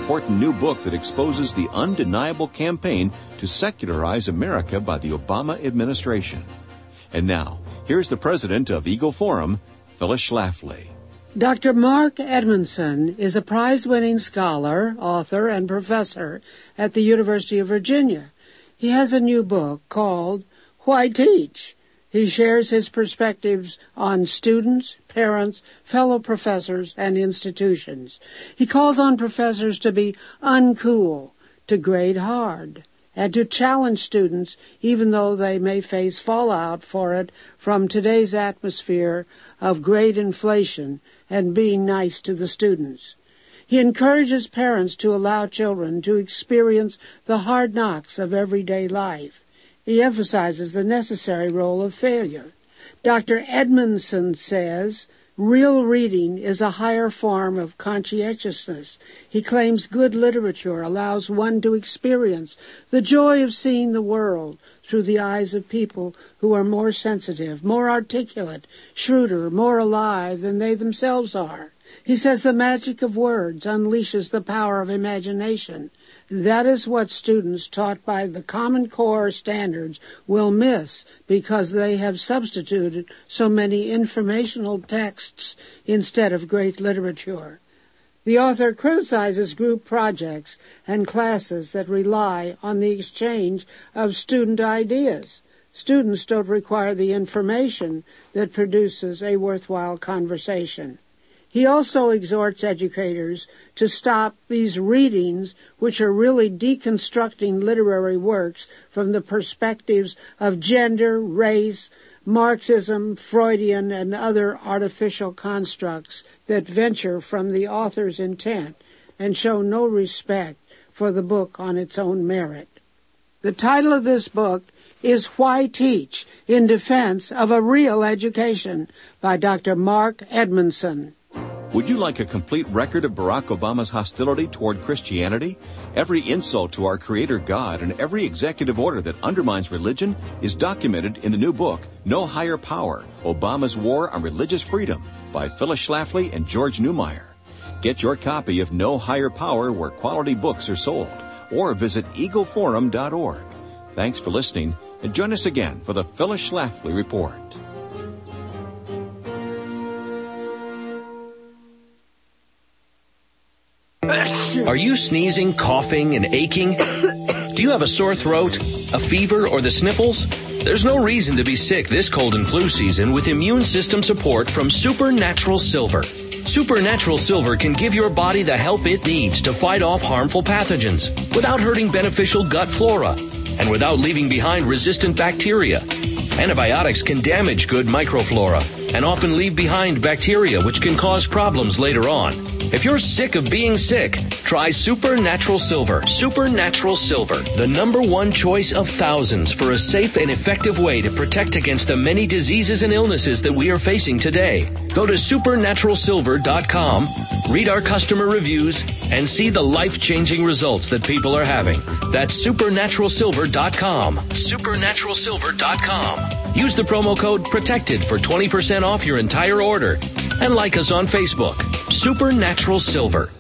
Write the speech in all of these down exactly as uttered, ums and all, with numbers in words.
important new book that exposes the undeniable campaign to secularize America by the Obama administration. And now, here's the president of Eagle Forum, Phyllis Schlafly. Doctor Mark Edmondson is a prize-winning scholar, author, and professor at the University of Virginia. He has a new book called Why Teach? He shares his perspectives on students, parents, fellow professors, and institutions. He calls on professors to be uncool, to grade hard, and to challenge students even though they may face fallout for it from today's atmosphere of grade inflation and being nice to the students. He encourages parents to allow children to experience the hard knocks of everyday life. He emphasizes the necessary role of failure. Doctor Edmondson says, real reading is a higher form of conscientiousness. He claims good literature allows one to experience the joy of seeing the world through the eyes of people who are more sensitive, more articulate, shrewder, more alive than they themselves are. He says the magic of words unleashes the power of imagination. That is what students taught by the Common Core standards will miss because they have substituted so many informational texts instead of great literature. The author criticizes group projects and classes that rely on the exchange of student ideas. Students don't require the information that produces a worthwhile conversation. He also exhorts educators to stop these readings, which are really deconstructing literary works from the perspectives of gender, race, Marxism, Freudian, and other artificial constructs that venture from the author's intent and show no respect for the book on its own merit. The title of this book is Why Teach? In Defense of a Real Education by Doctor Mark Edmondson. Would you like a complete record of Barack Obama's hostility toward Christianity? Every insult to our Creator God and every executive order that undermines religion is documented in the new book, No Higher Power, Obama's War on Religious Freedom by Phyllis Schlafly and George Newmeyer. Get your copy of No Higher Power where quality books are sold, or visit eagle forum dot org. Thanks for listening, and join us again for the Phyllis Schlafly Report. Are you sneezing, coughing, and aching? Do you have a sore throat, a fever, or the sniffles? There's no reason to be sick this cold and flu season with immune system support from Supernatural Silver. Supernatural Silver can give your body the help it needs to fight off harmful pathogens without hurting beneficial gut flora and without leaving behind resistant bacteria. Antibiotics can damage good microflora and often leave behind bacteria which can cause problems later on. If you're sick of being sick, try Supernatural Silver. Supernatural Silver, the number one choice of thousands for a safe and effective way to protect against the many diseases and illnesses that we are facing today. Go to supernatural silver dot com, read our customer reviews, and see the life-changing results that people are having. That's supernatural silver dot com. supernatural silver dot com. Use the promo code PROTECTED for twenty percent off your entire order. And like us on Facebook, Supernatural Silver.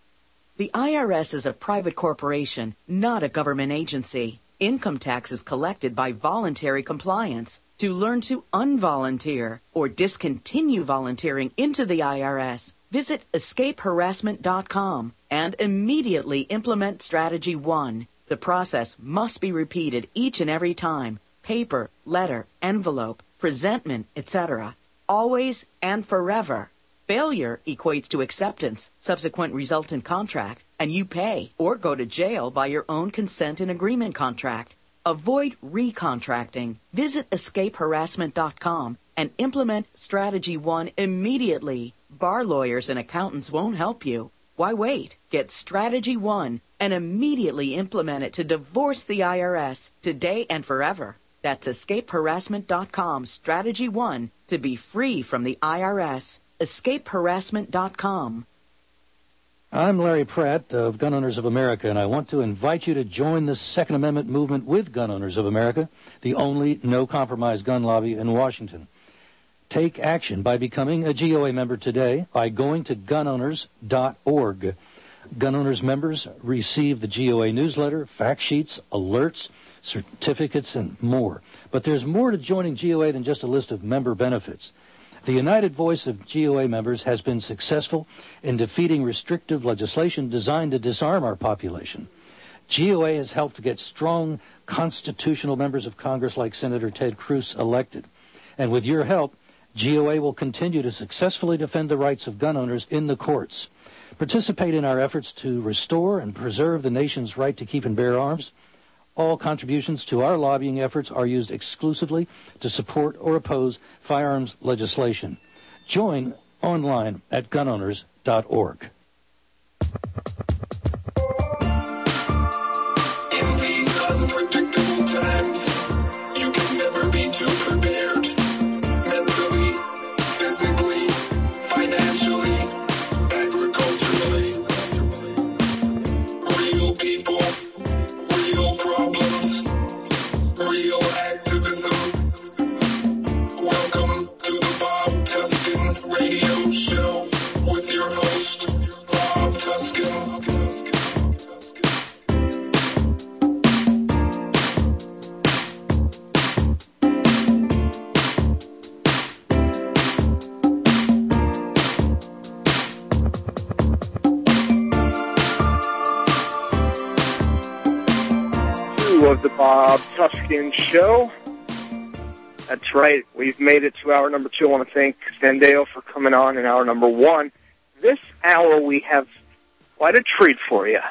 The I R S is a private corporation, not a government agency. Income tax is collected by voluntary compliance. To learn to unvolunteer or discontinue volunteering into the I R S, visit escape harassment dot com and immediately implement Strategy one. The process must be repeated each and every time. Paper, letter, envelope, presentment, et cetera. Always and forever. Failure equates to acceptance, subsequent resultant contract, and you pay or go to jail by your own consent and agreement contract. Avoid recontracting. Visit escape harassment dot com and implement Strategy one immediately. Bar lawyers and accountants won't help you. Why wait? Get Strategy one and immediately implement it to divorce the I R S today and forever. That's escape harassment dot com, Strategy one, to be free from the I R S. escape harassment dot com. I'm Larry Pratt of Gun Owners of America, and I want to invite you to join the Second Amendment movement with Gun Owners of America, the only no-compromise gun lobby in Washington. Take action by becoming a G O A member today by going to gun owners dot org. Gun owners members receive the G O A newsletter, fact sheets, alerts, certificates, and more. But there's more to joining G O A than just a list of member benefits. The united voice of G O A members has been successful in defeating restrictive legislation designed to disarm our population. G O A has helped to get strong constitutional members of Congress like Senator Ted Cruz elected. And with your help, G O A will continue to successfully defend the rights of gun owners in the courts. Participate in our efforts to restore and preserve the nation's right to keep and bear arms. All contributions to our lobbying efforts are used exclusively to support or oppose firearms legislation. Join online at gun owners dot org. In these unpredictable times, you can never be too prepared. Mentally, physically, financially, agriculturally. Real people, real problems, real activism. Welcome to the Bob Tuskin Radio Show with your host, Bob Tuskin. Of the Bob Tuskin Show. That's right. We've made it to hour number two. I want to thank Sandeo for coming on in hour number one. This hour we have quite a treat for you,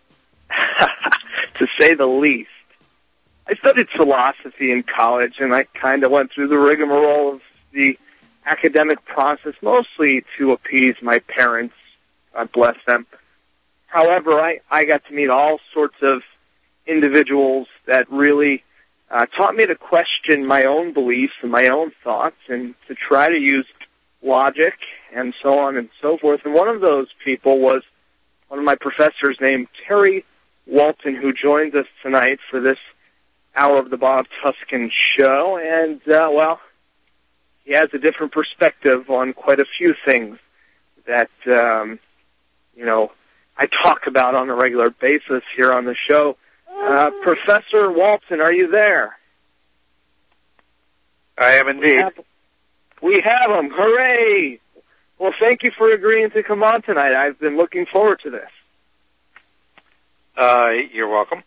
to say the least. I studied philosophy in college, and I kind of went through the rigmarole of the academic process, mostly to appease my parents. God bless them. However, I, I got to meet all sorts of individuals that really uh, taught me to question my own beliefs and my own thoughts and to try to use logic and so on and so forth. And one of those people was one of my professors named Terry Walton, who joins us tonight for this hour of the Bob Tuskin Show. And, uh, well, he has a different perspective on quite a few things that, um, you know, I talk about on a regular basis here on the show. Uh, Professor Walton, are you there? I am indeed. We have, we have him. Hooray! Well, thank you for agreeing to come on tonight. I've been looking forward to this. Uh, you're welcome.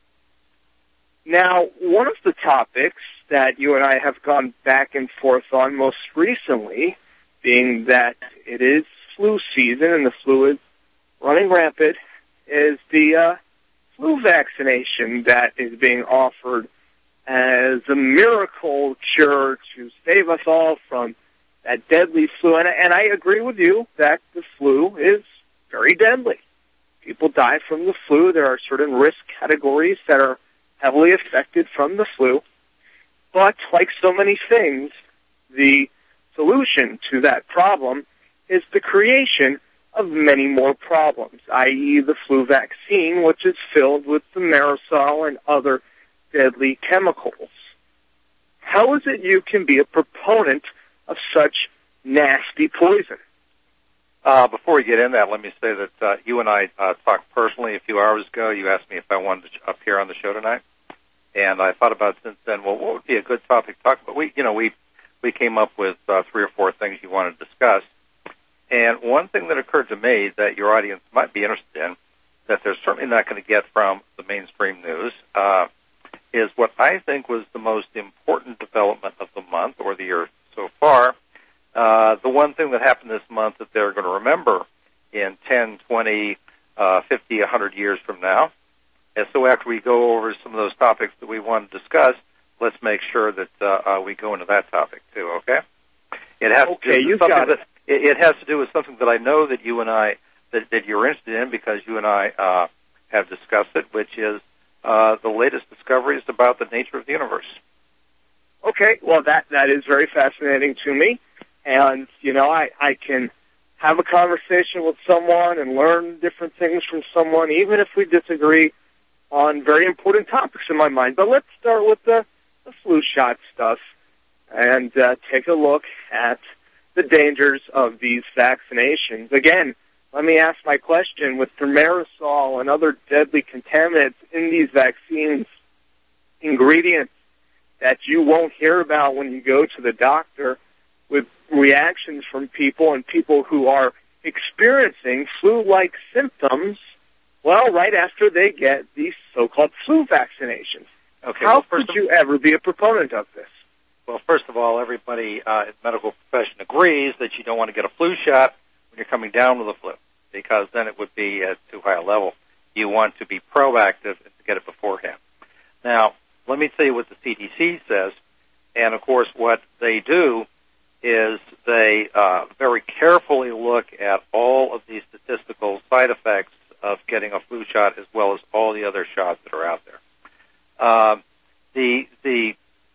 Now, one of the topics that you and I have gone back and forth on most recently, being that it is flu season and the flu is running rampant, is the uh, flu vaccination that is being offered as a miracle cure to save us all from that deadly flu. And, and I agree with you that the flu is very deadly. People die from the flu. There are certain risk categories that are heavily affected from the flu. But like so many things, the solution to that problem is the creation of many more problems, that is the flu vaccine, which is filled with the aerosol and other deadly chemicals. How is it you can be a proponent of such nasty poison? Uh, before we get in that, let me say that uh, you and I uh, talked personally a few hours ago. You asked me if I wanted to appear on the show tonight, and I thought about it since then. Well, what would be a good topic to talk about? We, you know, we we came up with uh, three or four things you wanted to discuss. And one thing that occurred to me that your audience might be interested in, that they're certainly not going to get from the mainstream news, uh, is what I think was the most important development of the month or the year so far. Uh, the one thing that happened this month that they're going to remember in ten, twenty, uh, fifty, one hundred years from now. And so after we go over some of those topics that we want to discuss, let's make sure that uh, uh, we go into that topic too, okay? It has okay, to do you with got it. That, it has to do with something that I know that you and I, that, that you're interested in because you and I uh, have discussed it, which is uh, the latest discoveries about the nature of the universe. Okay, well, that, that is very fascinating to me. And, you know, I, I can have a conversation with someone and learn different things from someone, even if we disagree on very important topics in my mind. But let's start with the, the flu shot stuff and uh, take a look at the dangers of these vaccinations. Again, let me ask my question. With thimerosal and other deadly contaminants in these vaccines, ingredients that you won't hear about when you go to the doctor, with reactions from people and people who are experiencing flu-like symptoms, well, right after they get these so-called flu vaccinations. Okay, How well, could you ever be a proponent of this? Well, first of all, everybody uh, in the medical profession agrees that you don't want to get a flu shot when you're coming down with the flu, because then it would be at too high a level. You want to be proactive and to get it beforehand. Now, let me tell you what the C D C says, and of course what they do is they uh, very carefully look at all of these statistical side effects of getting a flu shot as well as all the other shots that are out there. Uh, the the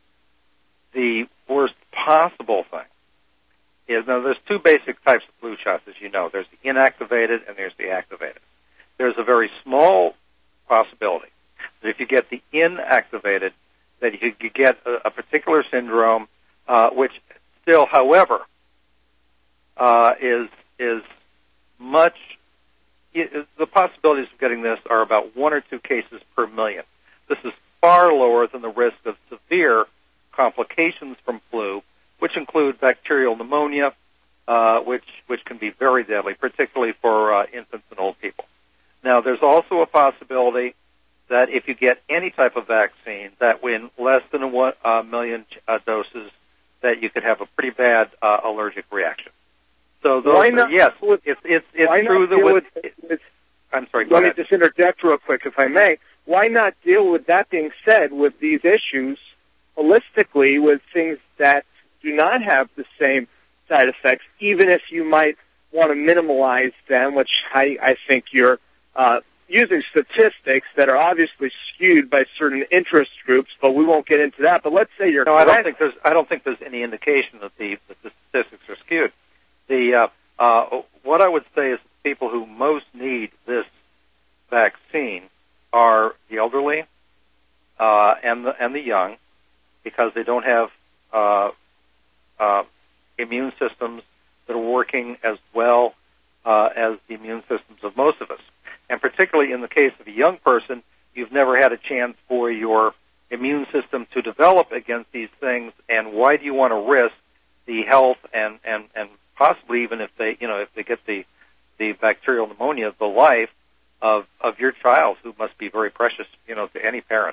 the worst possible thing is, now there's two basic types of flu shots, as you know. There's the inactivated and there's the activated. There's a very small possibility that if you get the inactivated, that you could get a, a particular syndrome, uh, which still, however, uh, is is much. It, the possibilities of getting this are about one or two cases per million. This is far lower than the risk of severe complications from flu, which include bacterial pneumonia, uh, which which can be very deadly, particularly for uh, infants and old people. Now, there's also a possibility that if you get any type of vaccine, that in less than a one, uh, million uh, doses, that you could have a pretty bad uh, allergic reaction. So those why are, not yes, with, it's it's it's why true not that deal with, with, with I'm sorry. Go let ahead. me just interject real quick, if I may. Why not deal with that being said with these issues holistically, with things that do not have the same side effects, even if you might want to minimize them, which I, I think you're uh, using statistics that are obviously skewed by certain interest groups, but we won't get into that. But let's say you're no, correct. I don't think there's I don't think there's any indication that the that the statistics are skewed. The uh, uh, what I would say is people who most need this vaccine are the elderly uh, and the and the young, because they don't have uh, uh, immune systems that are working as well uh, as the immune systems of most of us. And particularly in the case of a young person, you've never had a chance for your immune system to develop against these things, and why do you want to risk the health and, and, and possibly even if they, you know, if they get the, the bacterial pneumonia, the life of, of your child, who must be very precious, you know, to any parent.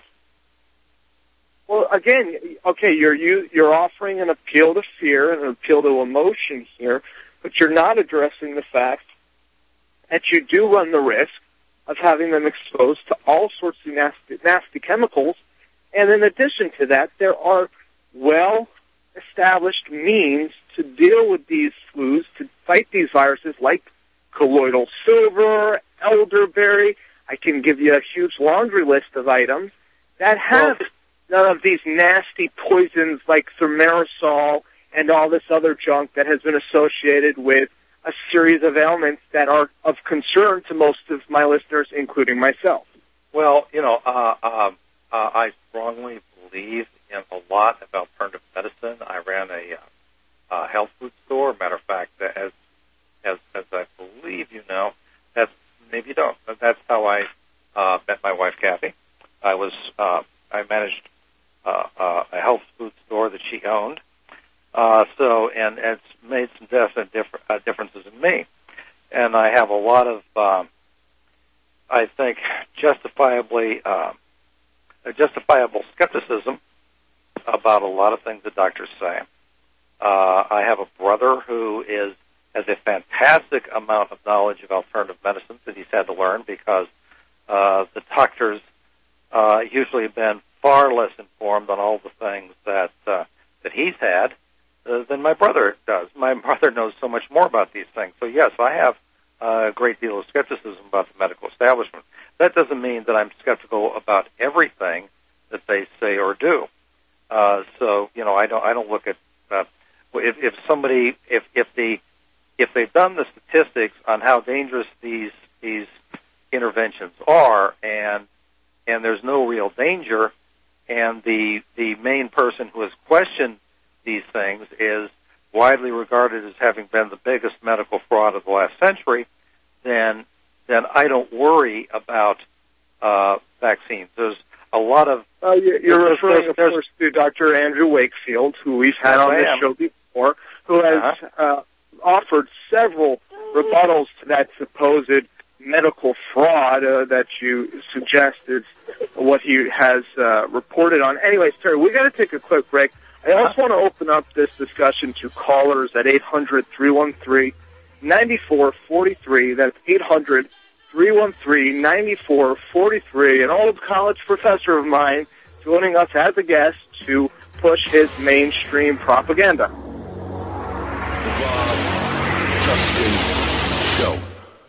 Well, again, okay, you're you, you're offering an appeal to fear and an appeal to emotion here, but you're not addressing the fact that you do run the risk of having them exposed to all sorts of nasty, nasty chemicals. And in addition to that, there are well-established means to deal with these flus, to fight these viruses, like colloidal silver, elderberry. I can give you a huge laundry list of items that have none of these nasty poisons like thimerosal and all this other junk that has been associated with a series of ailments that are of concern to most of my listeners, including myself. Well, you know, uh, uh, uh, I strongly believe in a lot of alternative medicine. I ran a uh, uh, health food store. Matter of fact, as as as I believe you know, that's maybe you don't. But that's how I uh, met my wife, Kathy. I was uh, I managed uh, uh, a health food store that she owned. Uh, so, and it's made some definite differ- uh, differences in me. And I have a lot of, um, I think, justifiably, uh, a justifiable skepticism about a lot of things that doctors say. Uh, I have a brother who is has a fantastic amount of knowledge of alternative medicines that he's had to learn, because uh, the doctors uh, usually have been far less informed on all the things that uh, that he's had Uh, than my brother does. My brother knows so much more about these things. So, yes, I have uh, a great deal of skepticism about the medical establishment. That doesn't mean that I'm skeptical about everything that they say or do. Uh, so, you know, I don't I don't look at uh, if, if somebody if if the if they've done the statistics on how dangerous these these interventions are, and and there's no real danger, and the the main person who has questioned these things is widely regarded as having been the biggest medical fraud of the last century, then then I don't worry about uh, vaccines. There's a lot of uh, you're there's, referring, there's, of there's, course, to Doctor Andrew Wakefield, who we've had yes, on I this am. show before, who has uh-huh. uh, offered several rebuttals to that supposed medical fraud uh, that you suggest is what he has uh, reported on. Anyways, Terry, we got to take a quick break. I also want to open up this discussion to callers at eight hundred, three one three, nine four four three. That's eight hundred, three one three, nine four four three. An old college professor of mine joining us as a guest to push his mainstream propaganda. The Bob Tuskin Show.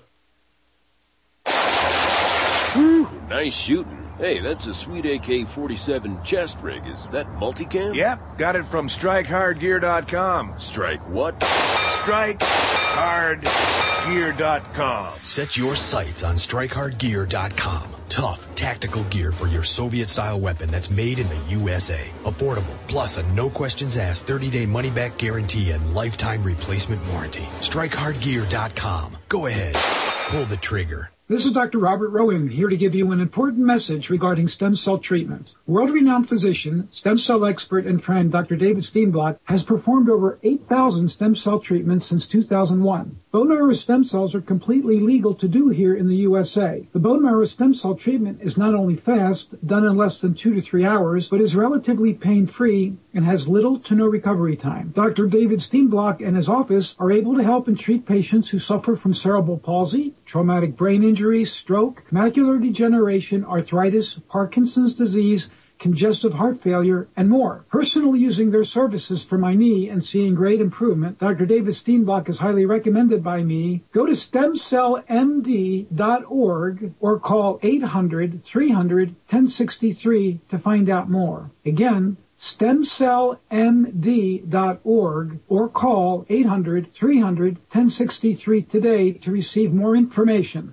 Whew, nice shooting. Hey, that's a sweet A K forty-seven chest rig. Is that multicam? Yep, got it from strike hard gear dot com. Strike what? strike hard gear dot com. Set your sights on strike hard gear dot com. Tough, tactical gear for your Soviet-style weapon that's made in the U S A. Affordable, plus a no-questions-asked thirty-day money-back guarantee and lifetime replacement warranty. strike hard gear dot com. Go ahead. Pull the trigger. This is Doctor Robert Rowan, here to give you an important message regarding stem cell treatment. World-renowned physician, stem cell expert, and friend Doctor David Steenblock has performed over eight thousand stem cell treatments since two thousand one. Bone marrow stem cells are completely legal to do here in the U S A. The bone marrow stem cell treatment is not only fast, done in less than two to three hours, but is relatively pain-free and has little to no recovery time. Doctor David Steenblock and his office are able to help and treat patients who suffer from cerebral palsy, traumatic brain injury, stroke, macular degeneration, arthritis, Parkinson's disease, congestive heart failure, and more. Personally using their services for my knee and seeing great improvement, Doctor David Steenblock is highly recommended by me. Go to stem cell m d dot org or call eight hundred, three hundred, ten sixty-three to find out more. Again, stem cell m d dot org or call eight hundred, three hundred, ten sixty-three today to receive more information.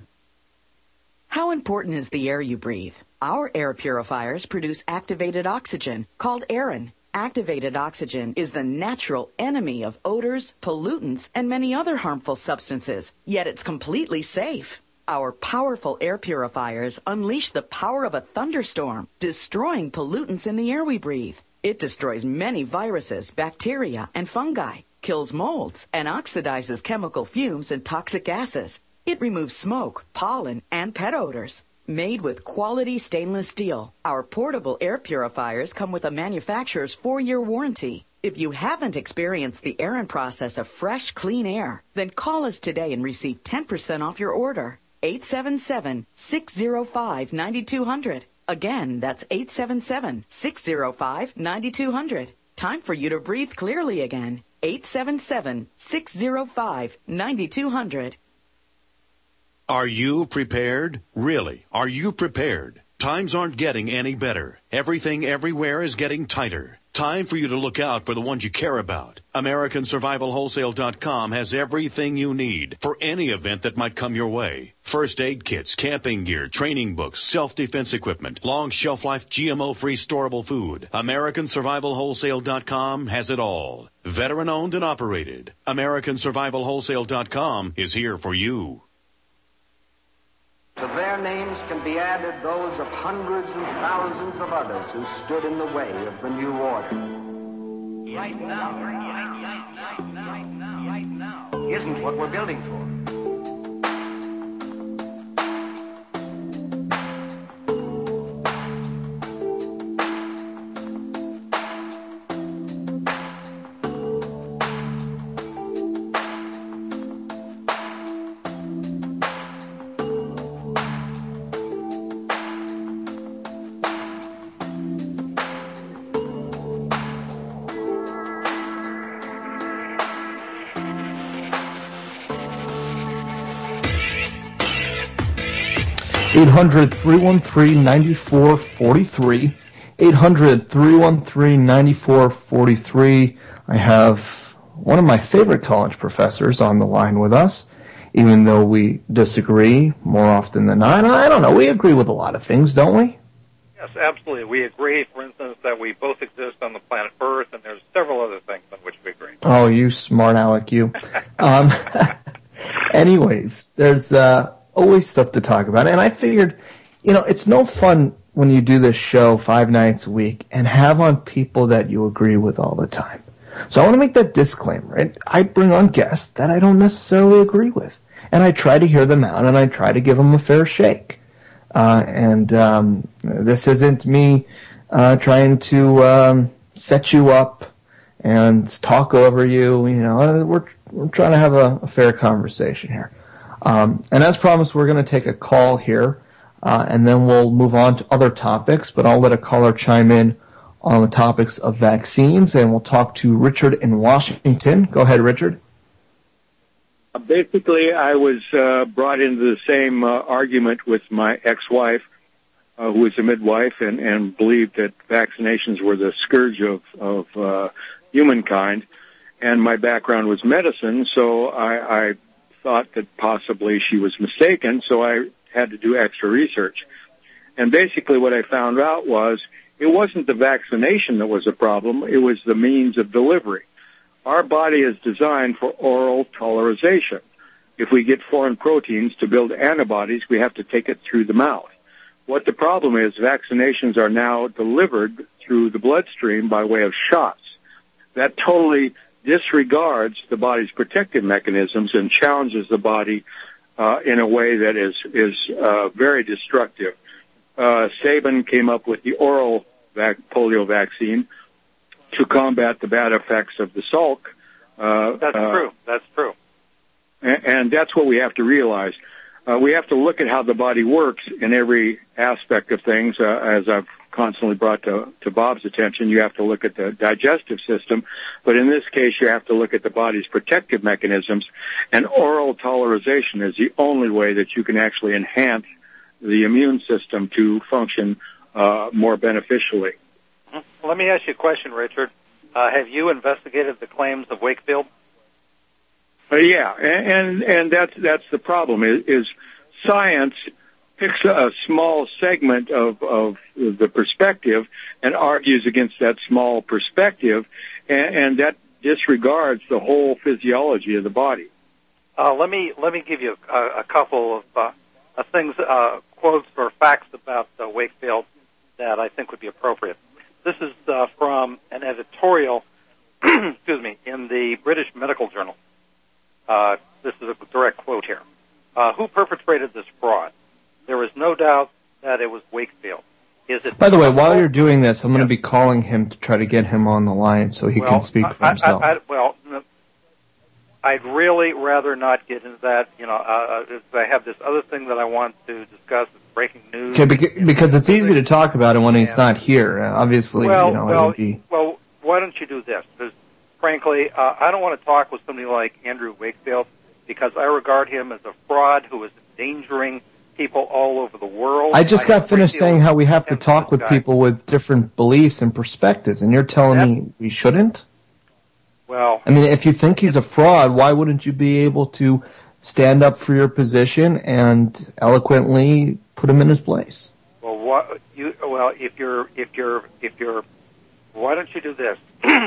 How important is the air you breathe? Our air purifiers produce activated oxygen, called Aerin. Activated oxygen is the natural enemy of odors, pollutants, and many other harmful substances, yet it's completely safe. Our powerful air purifiers unleash the power of a thunderstorm, destroying pollutants in the air we breathe. It destroys many viruses, bacteria, and fungi, kills molds, and oxidizes chemical fumes and toxic gases. It removes smoke, pollen, and pet odors. Made with quality stainless steel, our portable air purifiers come with a manufacturer's four-year warranty. If you haven't experienced the Aerin process of fresh, clean air, then call us today and receive ten percent off your order. eight seven seven, six zero five, nine two zero zero. Again, that's eight seven seven, six zero five, nine two zero zero. Time for you to breathe clearly again. eight seven seven, six zero five, nine two zero zero. Are you prepared? Really, are you prepared? Times aren't getting any better. Everything everywhere is getting tighter. Time for you to look out for the ones you care about. American Survival Wholesale dot com has everything you need for any event that might come your way. First aid kits, camping gear, training books, self-defense equipment, long shelf life G M O-free storable food. American Survival Wholesale dot com has it all. Veteran owned and operated. American Survival Wholesale dot com is here for you. To their names can be added those of hundreds and thousands of others who stood in the way of the new order. Right now, right now, right now, right now, right now, isn't what we're building for. eight hundred, three one three, nine four four three. eight hundred, three one three, nine four four three. I have one of my favorite college professors on the line with us, even though we disagree more often than not. I don't know, we agree with a lot of things, don't we? Yes, absolutely. We agree, for instance, that we both exist on the planet Earth, and there's several other things on which we agree. Oh, you smart aleck, you. um, Anyways, there's uh, always stuff to talk about. And I figured, you know, it's no fun when you do this show five nights a week and have on people that you agree with all the time. So I want to make that disclaimer. Right? I bring on guests that I don't necessarily agree with. And I try to hear them out, and I try to give them a fair shake. Uh, and um, this isn't me uh, trying to um, set you up and talk over you. You know, we're we're trying to have a, a fair conversation here. Um, and as promised, we're going to take a call here, uh, and then we'll move on to other topics. But I'll let a caller chime in on the topics of vaccines, and we'll talk to Richard in Washington. Go ahead, Richard. Basically, I was uh, brought into the same uh, argument with my ex-wife, uh, who was a midwife and, and believed that vaccinations were the scourge of, of uh, humankind. And my background was medicine, so I, I thought that possibly she was mistaken, so I had to do extra research. And basically what I found out was it wasn't the vaccination that was a problem, it was the means of delivery. Our body is designed for oral tolerization. If we get foreign proteins to build antibodies, we have to take it through the mouth. What the problem is, vaccinations are now delivered through the bloodstream by way of shots. That totally disregards the body's protective mechanisms and challenges the body uh, in a way that is, is uh, very destructive. Uh, Sabin came up with the oral vac- polio vaccine to combat the bad effects of the Salk. Uh, that's uh, true. That's true. And, and that's what we have to realize. Uh, we have to look at how the body works in every aspect of things. Uh, as I've constantly brought to, to Bob's attention, you have to look at the digestive system. But in this case, you have to look at the body's protective mechanisms. And oral tolerization is the only way that you can actually enhance the immune system to function uh, more beneficially. Mm-hmm. Let me ask you a question, Richard. Uh, have you investigated the claims of Wakefield? Uh, yeah, and, and and that's that's the problem. Is, is science picks a, a small segment of of the perspective and argues against that small perspective, and, and that disregards the whole physiology of the body. Uh, let me let me give you a, a couple of uh, uh, things, uh, quotes or facts about uh, Wakefield that I think would be appropriate. This is uh, from an editorial, excuse me, in the British Medical Journal. Uh, this is a direct quote here. Uh, who perpetrated this fraud? There is no doubt that it was Wakefield. Is it? By the way, while you're doing this, I'm going to be calling him to try to get him on the line so he well, can speak for I, himself. I, I, well, I'd really rather not get into that. You know, uh, I have this other thing that I want to discuss. It's breaking news. Okay, beca- because it's easy to talk about it when he's not here. Uh, obviously, well, you know, well, it would be. Well, why don't you do this? Because, frankly, uh, I don't want to talk with somebody like Andrew Wakefield because I regard him as a fraud who is endangering people all over the world. I just got finished saying how we have to talk with guy. people with different beliefs and perspectives, and you're telling Yep. me we shouldn't? Well, I mean, if you think he's a fraud, why wouldn't you be able to stand up for your position and eloquently put him in his place? Well, what you well, if you're if you're if you're, why don't you do this?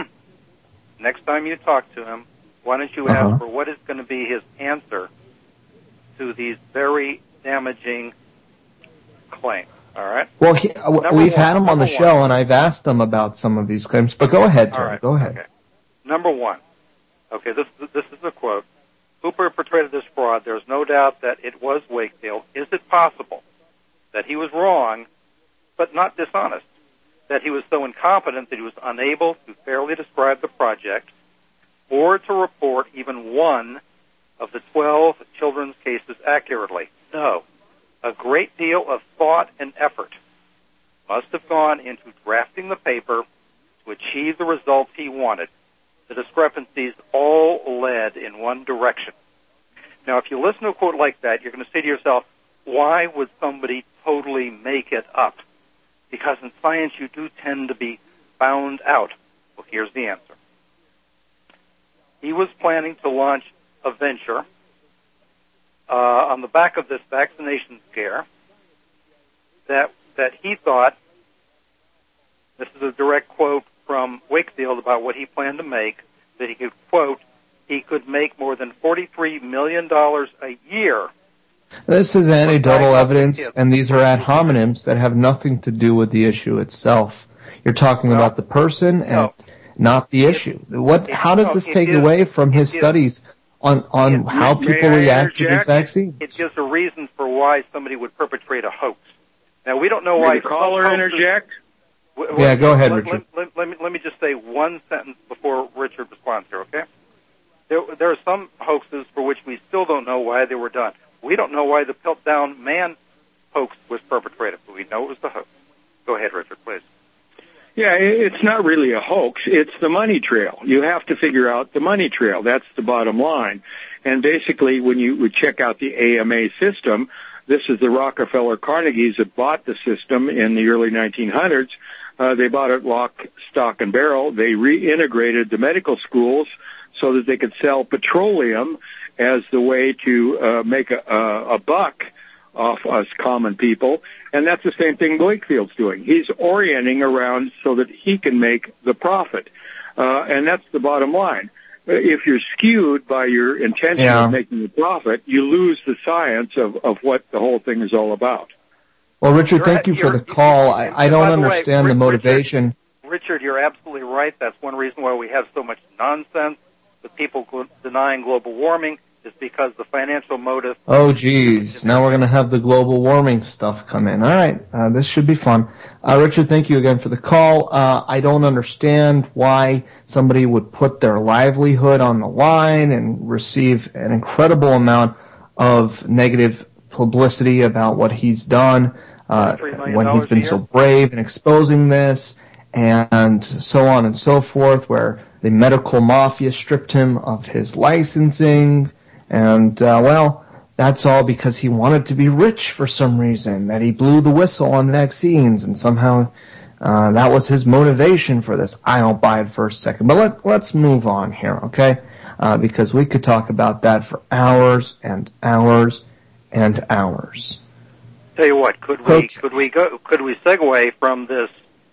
Next time you talk to him, why don't you Uh-huh. ask for what is going to be his answer to these very damaging claims? All right. Well, he, uh, Number we've one, had him on the number show, one. and I've asked him about some of these claims. But go ahead, All Tony. right. Go ahead. Okay. Number one. Okay, this this is a quote. Who perpetrated this fraud? There's no doubt that it was Wakefield. Is it possible that he was wrong, but not dishonest? That he was so incompetent that he was unable to fairly describe the project or to report even one of the twelve children's cases accurately? No. A great deal of thought and effort must have gone into drafting the paper to achieve the results he wanted. The discrepancies all led in one direction. Now, if you listen to a quote like that, you're going to say to yourself, why would somebody totally make it up? Because in science, you do tend to be found out. Well, here's the answer. He was planning to launch a venture uh, on the back of this vaccination scare that that he thought, this is a direct quote from Wakefield about what he planned to make, that he could, quote, he could make more than forty-three million dollars a year. This is anecdotal evidence, and these are ad hominems that have nothing to do with the issue itself. You're talking about the person and no. not the issue. What? How does this take away from his studies on on how people react to this vaccine? It gives a reason for why somebody would perpetrate a hoax. Now, we don't know why... May the caller interject? Yeah, go ahead, let, Richard. Let, let, let, me, let me just say one sentence before Richard responds here, okay? There, there are some hoaxes for which we still don't know why they were done. We don't know why the Piltdown Man hoax was perpetrated, but we know it was the hoax. Go ahead, Richard, please. Yeah, it's not really a hoax. It's the money trail. You have to figure out the money trail. That's the bottom line. And basically, when you would check out the A M A system, this is the Rockefeller Carnegies that bought the system in the early nineteen hundreds. Uh, they bought it lock, stock, and barrel. They reintegrated the medical schools so that they could sell petroleum as the way to uh, make a, a, a buck off us common people. And that's the same thing Blakefield's doing. He's orienting around so that he can make the profit. Uh, and that's the bottom line. If you're skewed by your intention yeah. of making a profit, you lose the science of, of what the whole thing is all about. Well, Richard, thank you for the call. I, I don't understand way, the motivation. Richard, Richard, you're absolutely right. That's one reason why we have so much nonsense with people denying global warming. Is because the financial motive... Oh, geez. Now we're going to have the global warming stuff come in. All right. Uh, this should be fun. Uh, Richard, thank you again for the call. Uh, I don't understand why somebody would put their livelihood on the line and receive an incredible amount of negative publicity about what he's done, uh, when he's been so brave in exposing this, and so on and so forth, where the medical mafia stripped him of his licensing. And, uh, well, that's all because he wanted to be rich for some reason, that he blew the whistle on vaccines, and somehow uh, that was his motivation for this. I don't buy it for a second. But let, let's move on here, okay? Uh, because we could talk about that for hours and hours and hours. Tell you what, could we okay. could we go could we segue from this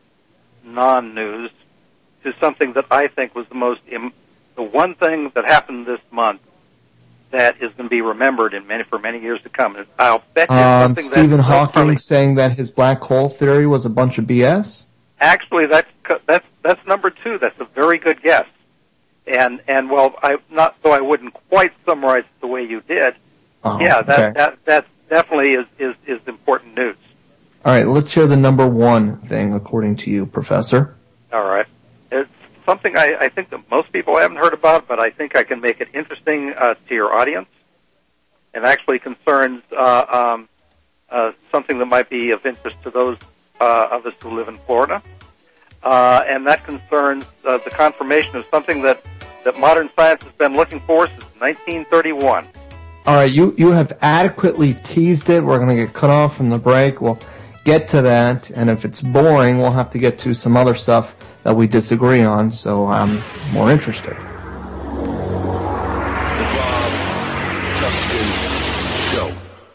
non-news to something that I think was the most im- the one thing that happened this month that is going to be remembered in many for many years to come. I'll bet you um, something Stephen that Hawking saying that his black hole theory was a bunch of B S? Actually, that's that's that's number two. That's a very good guess. And and well, I not so I wouldn't quite summarize it the way you did. Oh, yeah, that okay. that that definitely is, is is important news. All right, let's hear the number one thing according to you, Professor. All right. It's something I, I think that most people haven't heard about, but I think I can make it interesting uh, to your audience. It actually concerns uh, um, uh, something that might be of interest to those uh, of us who live in Florida. Uh, and that concerns uh, the confirmation of something that, that modern science has been looking for since nineteen thirty-one. All right, you, you have adequately teased it. We're going to get cut off from the break. We'll get to that, and if it's boring, we'll have to get to some other stuff that we disagree on, so I'm more interested. The Bob Tuskin Show.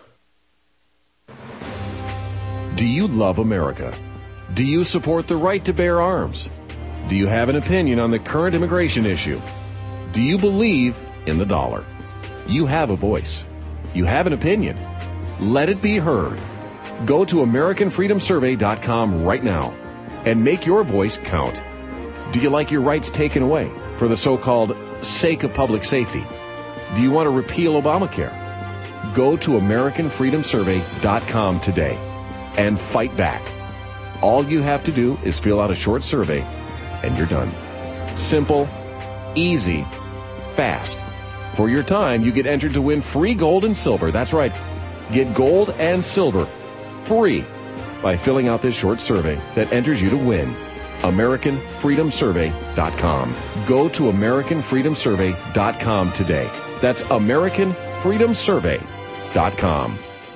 Do you love America? Do you support the right to bear arms? Do you have an opinion on the current immigration issue? Do you believe in the dollar? You have a voice. You have an opinion. Let it be heard. Go to American Freedom Survey dot com right now and make your voice count. Do you like your rights taken away for the so-called sake of public safety? Do you want to repeal Obamacare? Go to American Freedom Survey dot com today and fight back. All you have to do is fill out a short survey and you're done. Simple, easy, fast. For your time, you get entered to win free gold and silver. That's right. Get gold and silver free by filling out this short survey that enters you to win. American Freedom Survey dot com. Go to American Freedom Survey dot com today. That's American Freedom Survey dot com.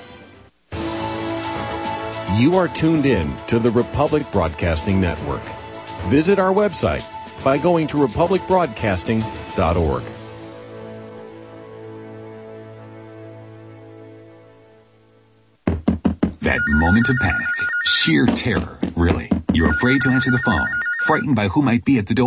You are tuned in to the Republic Broadcasting Network. Visit our website by going to republic broadcasting dot org. That moment of panic. Sheer terror, really. You're afraid to answer the phone, frightened by who might be at the door.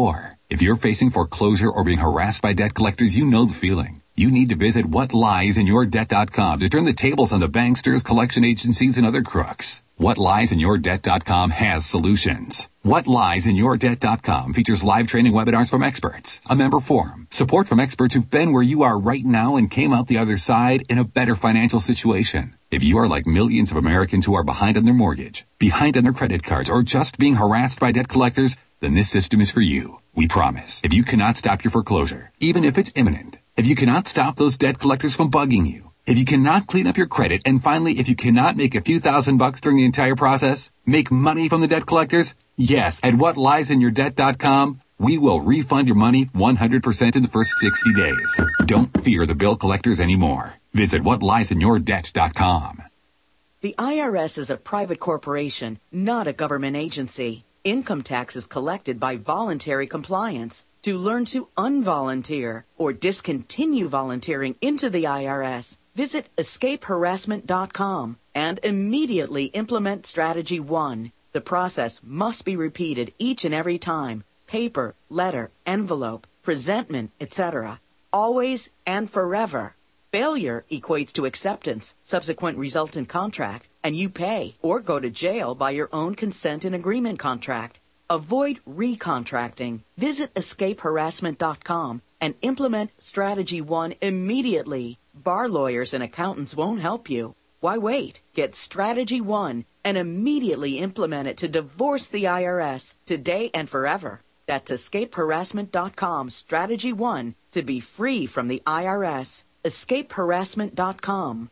If you're facing foreclosure or being harassed by debt collectors, you know the feeling. You need to visit what lies in your debt dot com to turn the tables on the banksters, collection agencies, and other crooks. what lies in your debt dot com has solutions. what lies in your debt dot com features live training webinars from experts, a member forum, support from experts who've been where you are right now and came out the other side in a better financial situation. If you are like millions of Americans who are behind on their mortgage, behind on their credit cards, or just being harassed by debt collectors, then this system is for you. We promise. If you cannot stop your foreclosure, even if it's imminent, if you cannot stop those debt collectors from bugging you, if you cannot clean up your credit, and finally, if you cannot make a few thousand bucks during the entire process, make money from the debt collectors, yes, at what lies in your debt dot com, we will refund your money one hundred percent in the first sixty days. Don't fear the bill collectors anymore. Visit what lies in your debt dot com. The I R S is a private corporation, not a government agency. Income tax is collected by voluntary compliance. To learn to unvolunteer or discontinue volunteering into the I R S, visit escape harassment dot com and immediately implement Strategy one. The process must be repeated each and every time. Paper, letter, envelope, presentment, et cetera. Always and forever. Failure equates to acceptance, subsequent resultant contract, and you pay or go to jail by your own consent and agreement contract. Avoid recontracting. Visit escape harassment dot com and implement Strategy one immediately. Bar lawyers and accountants won't help you. Why wait? Get Strategy one and immediately implement it to divorce the I R S today and forever. That's escape harassment dot com, Strategy one, to be free from the I R S. escape harassment dot com.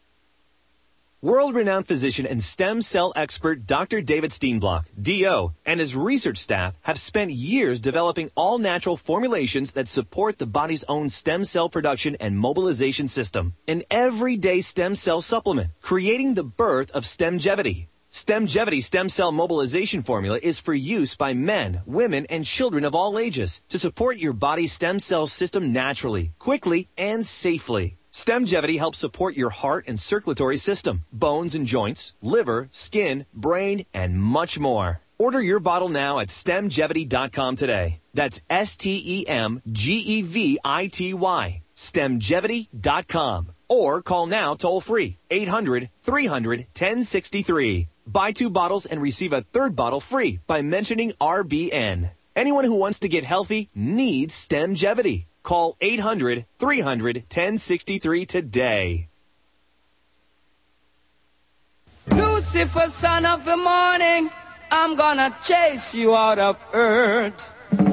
World-renowned physician and stem cell expert Doctor David Steenblock, D O, and his research staff have spent years developing all-natural formulations that support the body's own stem cell production and mobilization system. An everyday stem cell supplement, creating the birth of Stemgevity. Stemgevity stem cell mobilization formula is for use by men, women, and children of all ages to support your body's stem cell system naturally, quickly, and safely. Stemgevity helps support your heart and circulatory system, bones and joints, liver, skin, brain, and much more. Order your bottle now at stemgevity dot com today. That's S T E M G E V I T Y. stemgevity dot com. Or call now toll free, eight hundred, three hundred, ten sixty-three. Buy two bottles and receive a third bottle free by mentioning R B N. Anyone who wants to get healthy needs Stemgevity. Call eight hundred, three hundred, ten sixty-three today. Lucifer, son of the morning, I'm gonna chase you out of earth.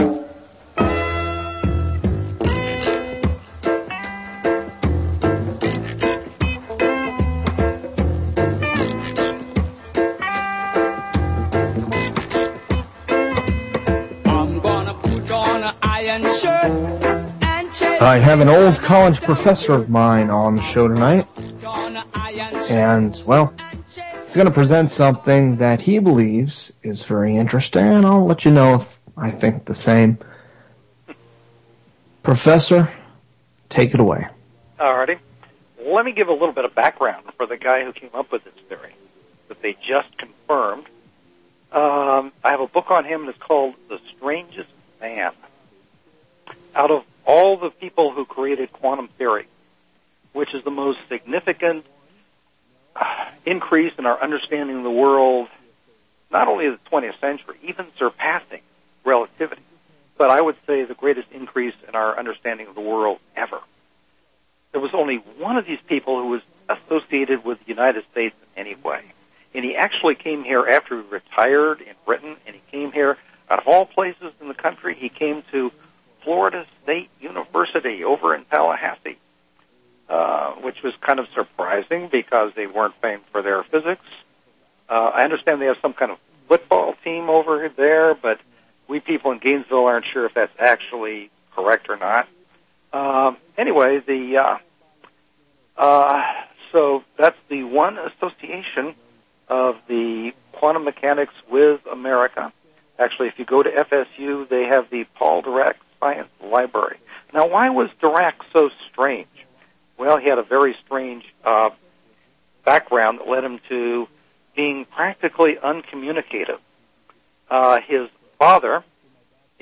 I'm gonna put on an iron shirt. I have an old college professor of mine on the show tonight, and, well, he's going to present something that he believes is very interesting, and I'll let you know if I think the same. Professor, take it away. Alrighty. Let me give a little bit of background for the guy who came up with this theory that they just confirmed. Um, I have a book on him, and it's called The Strangest Man. Out of all the people who created quantum theory, which is the most significant uh, increase in our understanding of the world, not only of the twentieth century, even surpassing relativity, but I would say the greatest increase in our understanding of the world ever. There was only one of these people who was associated with the United States in any way. And he actually came here after he retired in Britain, and he came here, out of all places in the country, he came to Florida State University over in Tallahassee, uh, which was kind of surprising because they weren't famed for their physics. Uh, I understand they have some kind of football team over there, but we people in Gainesville aren't sure if that's actually correct or not. Um, anyway, the uh, uh, so that's the one association of the quantum mechanics with America. Actually, if you go to F S U, they have the Paul Dirac Science Library. Now, why was Dirac so strange? Well, he had a very strange uh, background that led him to being practically uncommunicative. Uh, his father,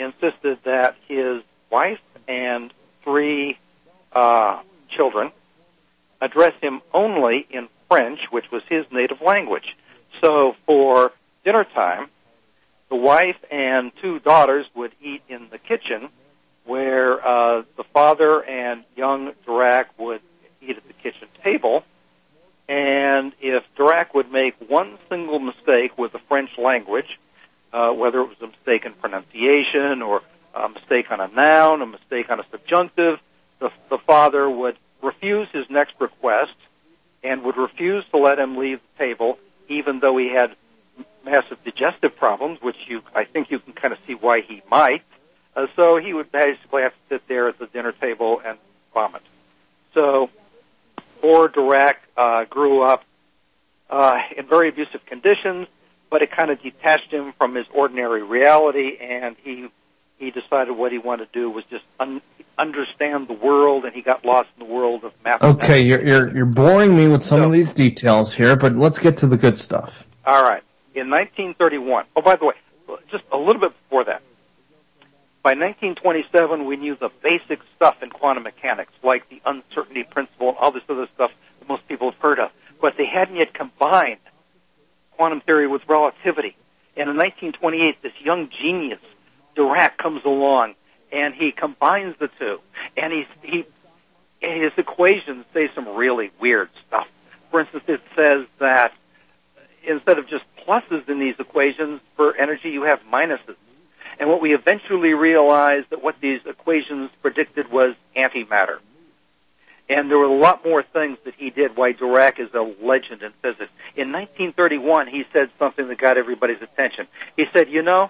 insisted that his wife and three uh, children address him only in French, which was his native language. So for dinner time, the wife and two daughters would eat in the kitchen, where uh, the father and young Dirac would eat at the kitchen table. And if Dirac would make one single mistake with the French language, uh, whether it was a mistake in pronunciation or a mistake on a noun, a mistake on a subjunctive, the, the father would refuse his next request and would refuse to let him leave the table, even though he had massive digestive problems, which you, I think you can kind of see why he might. Uh, so he would basically have to sit there at the dinner table and vomit. So poor Dirac uh, grew up uh, in very abusive conditions, but it kind of detached him from his ordinary reality, and he he decided what he wanted to do was just un- understand the world, and he got lost in the world of mathematics. Okay, you're you're you're boring me with some so, of these details here, but let's get to the good stuff. All right. In nineteen thirty-one, oh, by the way, just a little bit before that, by nineteen twenty-seven, we knew the basic stuff in quantum mechanics, like the uncertainty principle and all this other stuff that most people have heard of, but they hadn't yet combined quantum theory with relativity. And in nineteen twenty-eight, this young genius, Dirac, comes along, and he combines the two. And he, he, his equations say some really weird stuff. For instance, it says that instead of just pluses in these equations for energy, you have minuses. And what we eventually realized that what these equations predicted was antimatter. And there were a lot more things that he did why Dirac is a legend in physics. In nineteen thirty-one, he said something that got everybody's attention. He said, you know,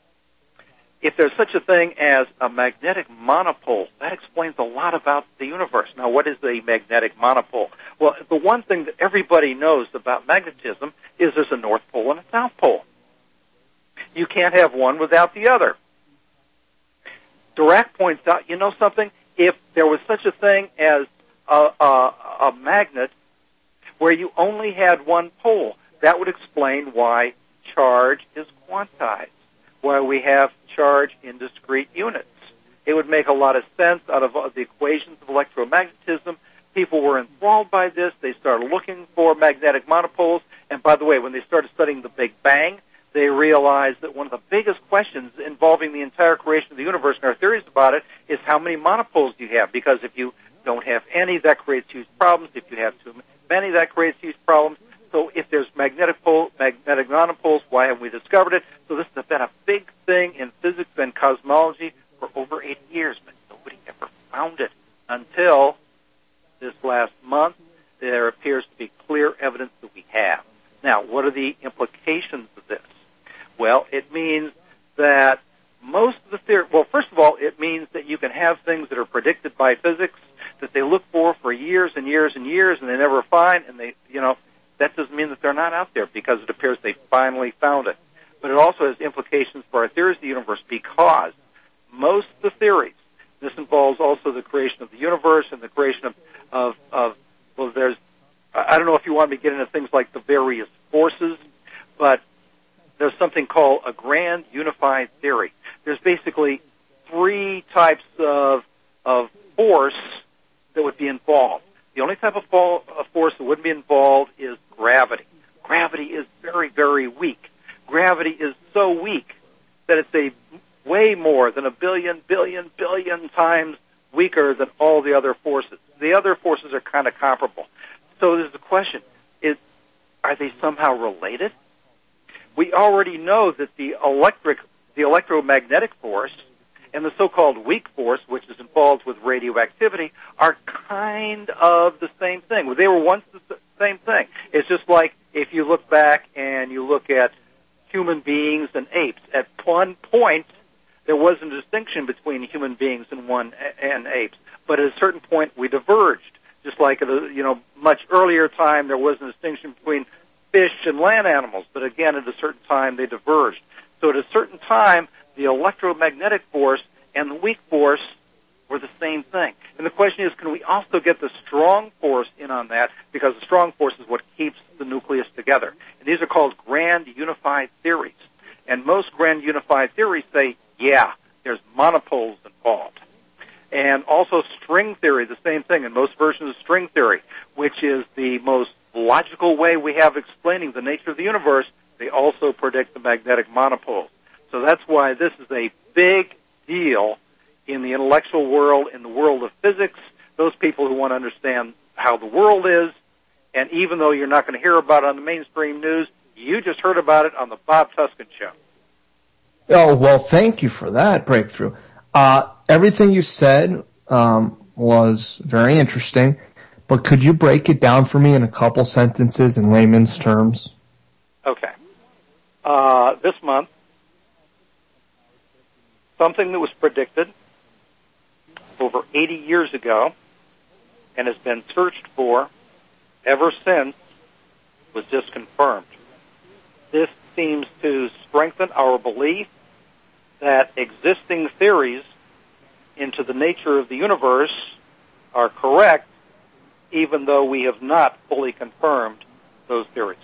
if there's such a thing as a magnetic monopole, that explains a lot about the universe. Now, what is a magnetic monopole? Well, the one thing that everybody knows about magnetism is there's a North Pole and a South Pole. You can't have one without the other. Dirac points out, you know something? If there was such a thing as a, a, a magnet where you only had one pole, that would explain why charge is quantized, why we have charge in discrete units. It would make a lot of sense out of the equations of electromagnetism. People were enthralled by this. They started looking for magnetic monopoles. And by the way, when they started studying the Big Bang, they realized that one of the biggest questions involving the entire creation of the universe and our theories about it is how many monopoles do you have? Because if you don't have any, that creates huge problems. If you have too many, that creates huge problems. So if there's magnetic pole, magnetic monopoles, why haven't we discovered it? So this has been a big thing in physics and cosmology for over eighty years, but nobody ever found it until this last month. There appears to be clear evidence that we have. Now, what are the implications of this? Well, it means that most of the theory, well, first of all, it means that you can have things that are predicted by physics that they look for for years and years and years and they never find, and they, you know, that doesn't mean that they're not out there because it appears they finally found it. But it also has implications for our theories of the universe because most of the theories, this involves also the creation of the universe and the creation of, of, of well, there's, I don't know if you want me to get into things like the various forces, but there's something called a grand unified theory. There's basically three types of, of force that would be involved. The only type of, fall, of force that wouldn't be involved is gravity. Gravity is very, very weak. Gravity is so weak that it's a way more than a billion, billion, billion times weaker than all the other forces. The other forces are kind of comparable. So there's the question, is, are they somehow related? We already know that the electric, the electromagnetic force and the so-called weak force, which is involved with radioactivity, are kind of the same thing. They were once the same thing. It's just like if you look back and you look at human beings and apes. At one point, there wasn't a distinction between human beings and one and apes, but at a certain point, we diverged. Just like at a you know much earlier time, there wasn't a distinction between fish and land animals, but again, at a certain time, they diverged. So at a certain time, the electromagnetic force and the weak force were the same thing. And the question is, can we also get the strong force in on that? Because the strong force is what keeps the nucleus together. And these are called grand unified theories. And most grand unified theories say, yeah, monopoles involved. And also string theory, the same thing in most versions of string theory, which is the most logical way we have of explaining the nature of the universe. They also predict the magnetic monopoles. So that's why this is a big deal in the intellectual world, in the world of physics, those people who want to understand how the world is. And even though you're not going to hear about it on the mainstream news, you just heard about it on the Bob Tuskin Show. Oh, well, thank you for that breakthrough. Uh, everything you said um, was very interesting, but could you break it down for me in a couple sentences in layman's terms? Okay. Uh, this month, something that was predicted over eighty years ago and has been searched for ever since was just confirmed. This seems to strengthen our belief that existing theories into the nature of the universe are correct, even though we have not fully confirmed those theories.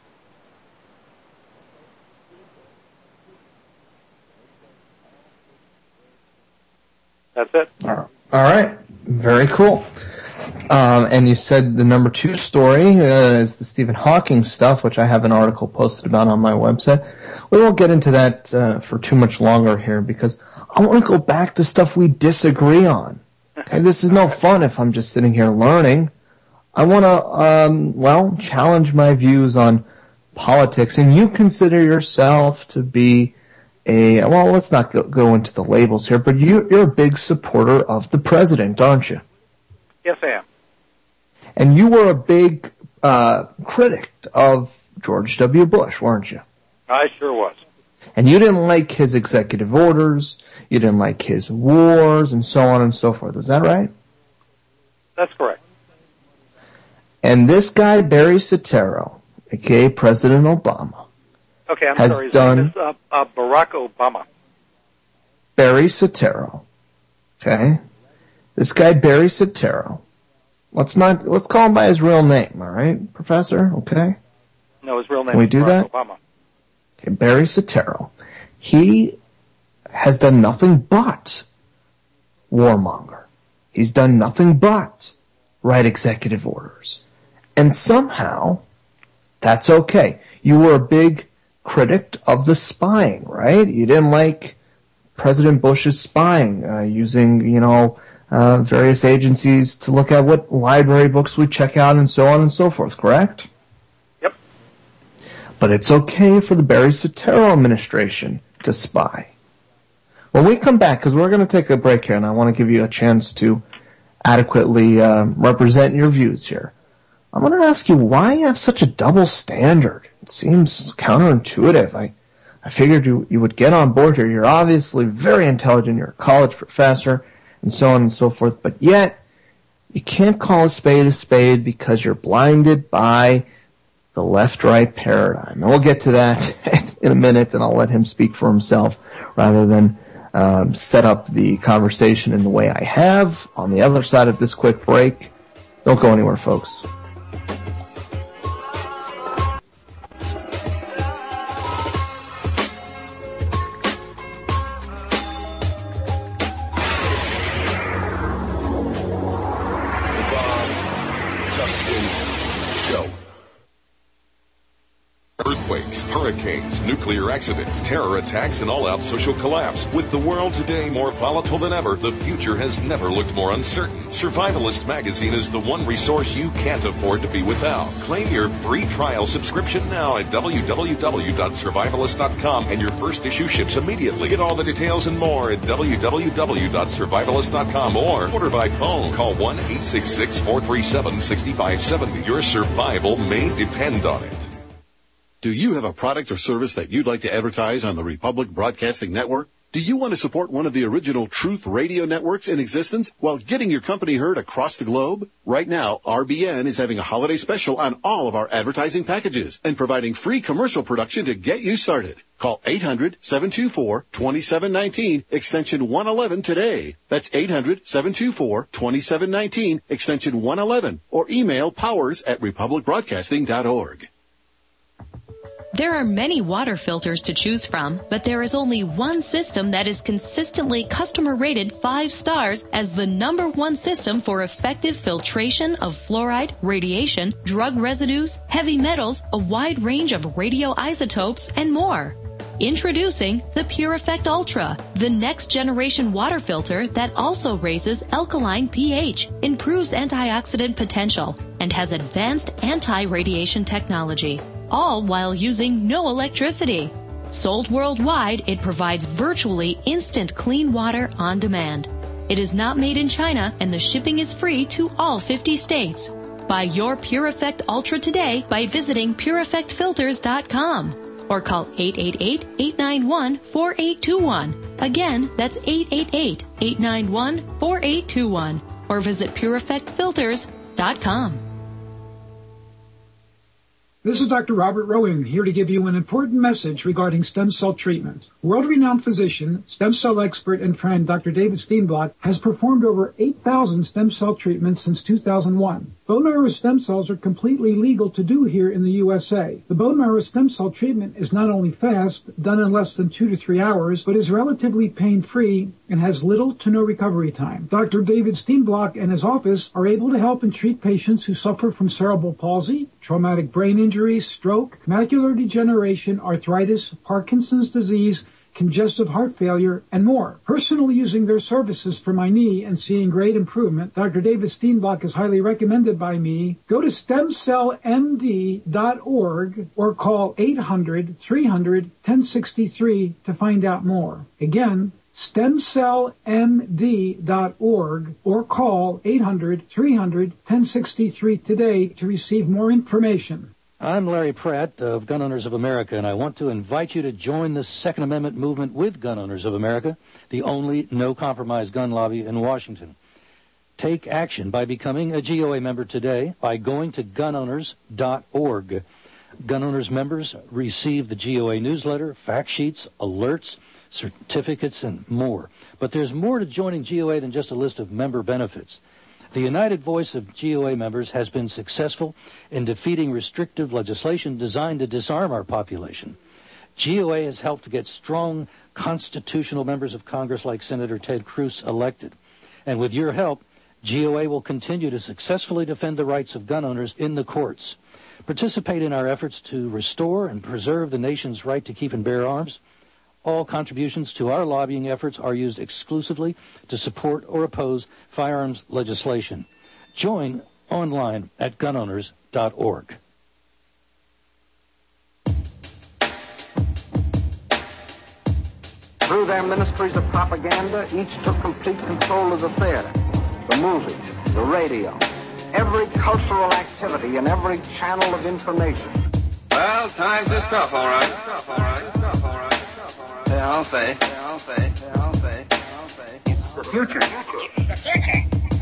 That's it. All right. Very cool. Um, and you said the number two story uh, is the Stephen Hawking stuff, which I have an article posted about on my website. We won't get into that uh, for too much longer here because I want to go back to stuff we disagree on. Okay, this is no fun if I'm just sitting here learning. I want to, um, well, challenge my views on politics, and you consider yourself to be a, well, let's not go, go into the labels here, but you, you're a big supporter of the president, aren't you? Yes, I am. And you were a big uh, critic of George W. Bush, weren't you? I sure was. And you didn't like his executive orders, you didn't like his wars, and so on and so forth. Is that right? That's correct. And this guy, Barry Soetoro, a k a. President Obama, okay, I'm has sorry. His done name is uh, uh, Barack Obama. Barry Soetoro. Okay? This guy, Barry Soetoro. Let's not, let's call him by his real name, all right, Professor? Okay? No, his real name Can we is do Barack that? Obama. Okay, Barry Soetoro. He has done nothing but warmonger. He's done nothing but write executive orders. And somehow, that's okay. You were a big critic of the spying, right? You didn't like President Bush's spying, uh, using, you know, uh, various agencies to look at what library books we check out and so on and so forth, correct? Yep. But it's okay for the Barry Soetoro administration to spy. When we come back, because we're going to take a break here, and I want to give you a chance to adequately uh, represent your views here, I'm going to ask you why you have such a double standard. It seems counterintuitive. I, I figured you, you would get on board here. You're obviously very intelligent. You're a college professor, and so on and so forth. But yet, you can't call a spade a spade because you're blinded by the left-right paradigm. And we'll get to that in a minute, and I'll let him speak for himself rather than um, set up the conversation in the way I have on the other side of this quick break. Don't go anywhere, folks. Earthquakes, hurricanes, nuclear accidents, terror attacks, and all-out social collapse. With the world today more volatile than ever, the future has never looked more uncertain. Survivalist Magazine is the one resource you can't afford to be without. Claim your free trial subscription now at w w w dot survivalist dot com, and your first issue ships immediately. Get all the details and more at w w w dot survivalist dot com or order by phone. Call one eight six six, four three seven, six five seven zero. Your survival may depend on it. Do you have a product or service that you'd like to advertise on the Republic Broadcasting Network? Do you want to support one of the original Truth Radio networks in existence while getting your company heard across the globe? Right now, R B N is having a holiday special on all of our advertising packages and providing free commercial production to get you started. Call eight hundred, seven two four, two seven one nine, extension one eleven today. That's eight hundred, seven two four, two seven one nine, extension one eleven, or email powers at republic broadcasting dot org. There are many water filters to choose from, but there is only one system that is consistently customer rated five stars as the number one system for effective filtration of fluoride, radiation, drug residues, heavy metals, a wide range of radioisotopes, and more. Introducing the PureEffect Ultra, the next generation water filter that also raises alkaline pH, improves antioxidant potential, and has advanced anti-radiation technology, all while using no electricity. Sold worldwide, it provides virtually instant clean water on demand. It is not made in China, and the shipping is free to all fifty states. Buy your PureEffect Ultra today by visiting pure effect filters dot com. Or call eight eight eight, eight nine one, four eight two one. Again, that's eight eight eight, eight nine one, four eight two one. Or visit pure effect filters dot com. This is Doctor Robert Rowan here to give you an important message regarding stem cell treatment. World-renowned physician, stem cell expert, and friend Doctor David Steenblock has performed over eight thousand stem cell treatments since two thousand one. Bone marrow stem cells are completely legal to do here in the U S A. The bone marrow stem cell treatment is not only fast, done in less than two to three hours, but is relatively pain-free and has little to no recovery time. Doctor David Steenblock and his office are able to help and treat patients who suffer from cerebral palsy, traumatic brain injury, stroke, macular degeneration, arthritis, Parkinson's disease, congestive heart failure, and more. Personally using their services for my knee and seeing great improvement, Doctor David Steenblock is highly recommended by me. Go to stem cell m d dot org or call eight hundred, three hundred, ten sixty-three to find out more. Again, stem cell m d dot org or call eight hundred, three hundred, ten sixty-three today to receive more information. I'm Larry Pratt of Gun Owners of America, and I want to invite you to join the Second Amendment movement with Gun Owners of America, the only no-compromise gun lobby in Washington. Take action by becoming a G O A member today by going to gun owners dot org. Gun Owners members receive the G O A newsletter, fact sheets, alerts, certificates, and more. But there's more to joining G O A than just a list of member benefits. The united voice of G O A members has been successful in defeating restrictive legislation designed to disarm our population. G O A has helped to get strong constitutional members of Congress like Senator Ted Cruz elected. And with your help, G O A will continue to successfully defend the rights of gun owners in the courts. Participate in our efforts to restore and preserve the nation's right to keep and bear arms. All contributions to our lobbying efforts are used exclusively to support or oppose firearms legislation. Join online at gun owners dot org. Through their ministries of propaganda, each took complete control of the theater, the movies, the radio, every cultural activity and every channel of information. Well, times is tough, all right. Tough, all right. Tough, all right. Yeah, I'll say. Yeah, I'll say. Yeah, I'll say. Yeah, I'll say. It's the future. The future.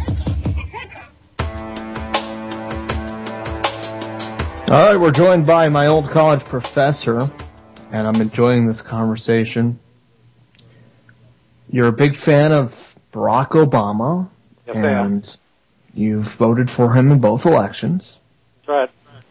All right, we're joined by my old college professor, and I'm enjoying this conversation. You're a big fan of Barack Obama, Yes, and you've voted for him in both elections. That's right.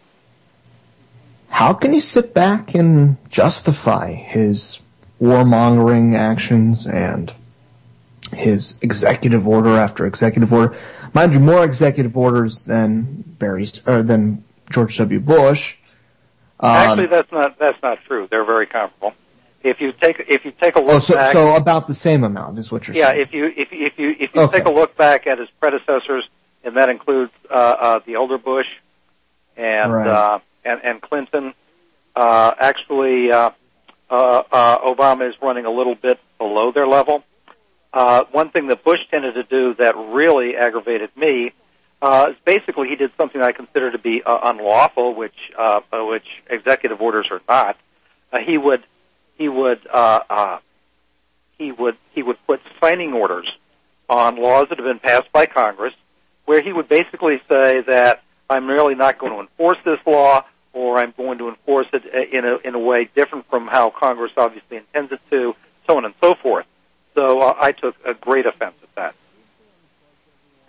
How can you sit back and justify his warmongering actions and his executive order after executive order? Mind you, more executive orders than Barry's or than George W. Bush. Um, Actually, that's not that's not true. They're very comparable. If you take if you take a look oh, so, back, so about the same amount is what you're yeah. saying. If you if you- if you if you Okay. take a look back at his predecessors, and that includes uh, uh, the older Bush and Right. uh, and and Clinton, uh, actually uh, uh, uh, Obama is running a little bit below their level. Uh, one thing that Bush tended to do that really aggravated me uh, is basically he did something I consider to be uh, unlawful, which uh, uh, which executive orders are not. Uh, he would he would uh, uh, he would he would put signing orders on laws that have been passed by Congress, where he would basically say that I'm really not going to enforce this law, or I'm going to enforce it in a in a way different from how Congress obviously intends it to, so on and so forth. So uh, I took a great offense at that.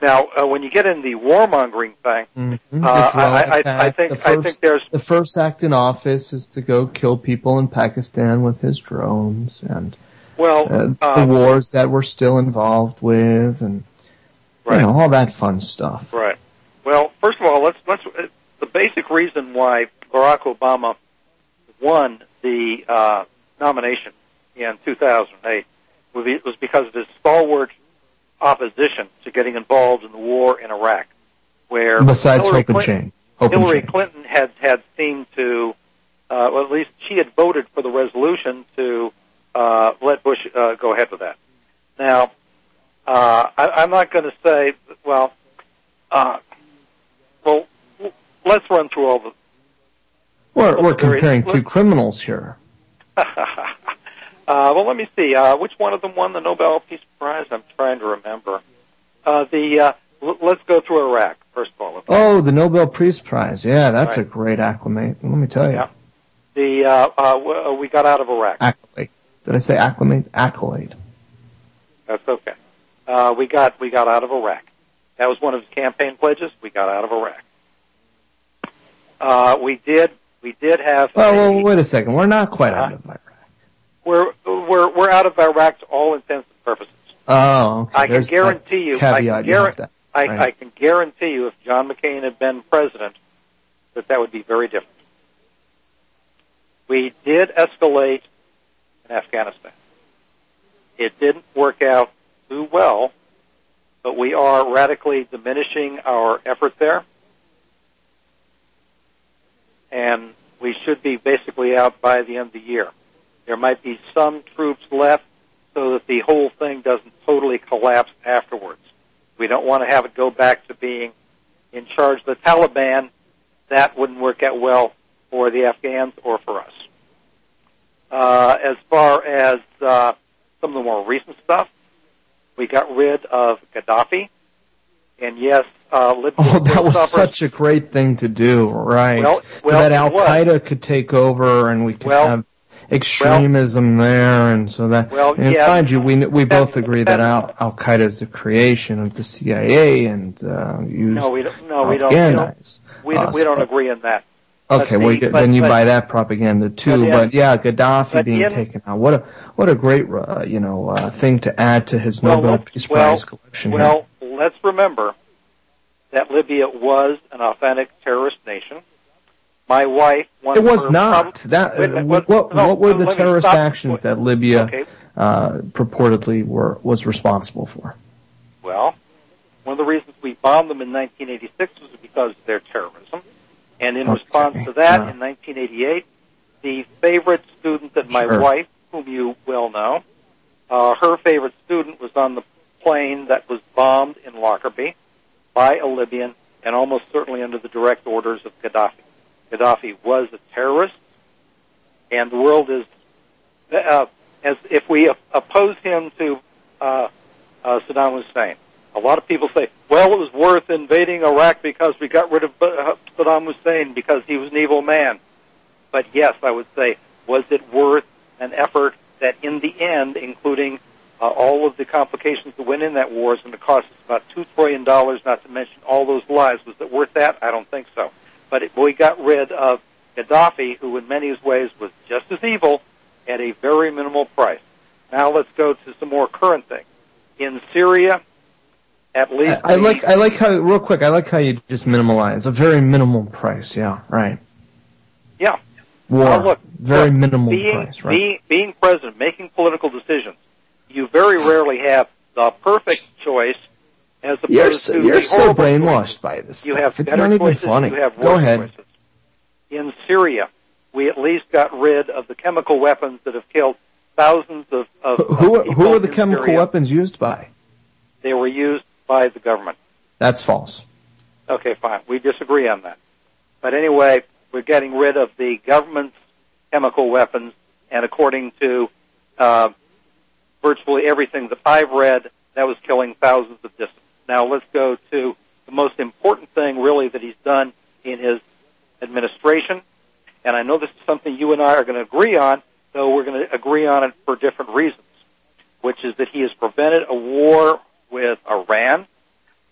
Now, uh, when you get in the warmongering thing, Mm-hmm. uh, I, I, I think the first, I think there's the first act in office is to go kill people in Pakistan with his drones, and well uh, uh, the wars that we're still involved with, and right. you know, all that fun stuff. Right. Well, first of all, let's let's uh, the basic reason why Barack Obama won the uh, nomination in two thousand eight was was because of his stalwart opposition to getting involved in the war in Iraq, where Besides Hillary Hope and Clinton, Change. Hope and Hillary change. Clinton had had seemed to, uh, well, at least she had voted for the resolution to uh, let Bush uh, go ahead with that. Now, uh, I, I'm not going to say, well, uh, well, let's run through all the. We're, we're very- comparing two let's- criminals here. Uh, well, let me see. Uh, which one of them won the Nobel Peace Prize? I'm trying to remember. Uh, the uh, l- let's go through Iraq first of all. Oh, the Nobel Peace Prize. Yeah, that's Right. a great acclimate. Let me tell you. Yeah. The uh, uh, w- we got out of Iraq. Accolade. Did I say acclimate? Accolade. That's okay. Uh, we got we got out of Iraq. That was one of his campaign pledges. We got out of Iraq. Uh, we did we did have. Well, a, well, wait a second. We're not quite out of Iraq. We're we're we're out of Iraq to all intents and purposes. Oh, okay. I can There's guarantee that you. I caveat can, you have guar- to- I, right. I can guarantee you, if John McCain had been president, that that would be very different. We did escalate in Afghanistan. It didn't work out too well, but we are radically diminishing our effort there, and we should be basically out by the end of the year. There might be some troops left so that the whole thing doesn't totally collapse afterwards. We don't want to have it go back to being in charge of the Taliban. That wouldn't work out well for the Afghans or for us. Uh, as far as uh, some of the more recent stuff, we got rid of Gaddafi. And yes, uh, Libya Oh, that was suffers. such a great thing to do, right? Well- so well, that it Al was. Qaeda could take over, and we could Well- have extremism there, and so that. Well, and yeah. mind you, we we both Depends- agree that Al Al Qaeda is the creation of the C I A and uh, used No, we don't. No, we don't. We don't, propagandize we don't, we us, don't but- agree on that. Okay, But well, the- good- but- then you but- buy that propaganda too. but But, in- yeah, Gaddafi but being in- taken out. What a what a great uh, you know uh, thing to add to his Well, Nobel let's- Peace well, Prize collection. here. Well, let's remember that Libya was an authentic terrorist nation. My wife won It was for not. prob- That Wait a minute, what what- what, no, what were no, the let me terrorist stop. actions that Libya Okay. uh, purportedly were was responsible for? Well, one of the reasons we bombed them in nineteen eighty-six was because of their terrorism. And in Okay. response to that, Yeah. in nineteen eighty-eight, the favorite student that my Sure. wife, whom you well know, uh, her favorite student was on the plane that was bombed in Lockerbie by a Libyan, and almost certainly under the direct orders of Gaddafi. Gaddafi was a terrorist, and the world is, uh, as if we oppose him to uh, uh, Saddam Hussein. A lot of people say, well, it was worth invading Iraq because we got rid of uh, Saddam Hussein because he was an evil man. But yes, I would say, was it worth an effort that in the end, including uh, all of the complications that went in that war, is going to cost us about two trillion dollars, not to mention all those lives. Was it worth that? I don't think so. But it, we got rid of Gaddafi, who in many ways was just as evil, at a very minimal price. Now let's go to some more current things. In Syria, at least... I, I the- like I like how real quick. I like how you just minimalize a very minimal price. Yeah, right. Yeah. War, Now look, very look, minimal being, price. Right. Being, being president, making political decisions, you very rarely have the perfect choice as opposed You're so, to you're the so horrible brainwashed choice. by this You stuff. have It's better not even choices, funny. you have Go worse ahead. choices. In Syria, we at least got rid of the chemical weapons that have killed thousands of, of, Who of who people are the in chemical Syria. weapons used by? They were used by the government. That's false. Okay, fine. We disagree on that. But anyway, we're getting rid of the government's chemical weapons, and according to uh, virtually everything that I've read, that was killing thousands of dissidents. Now let's go to the most important thing, really, that he's done in his administration, and I know this is something you and I are going to agree on, though we're going to agree on it for different reasons, which is that he has prevented a war with Iran,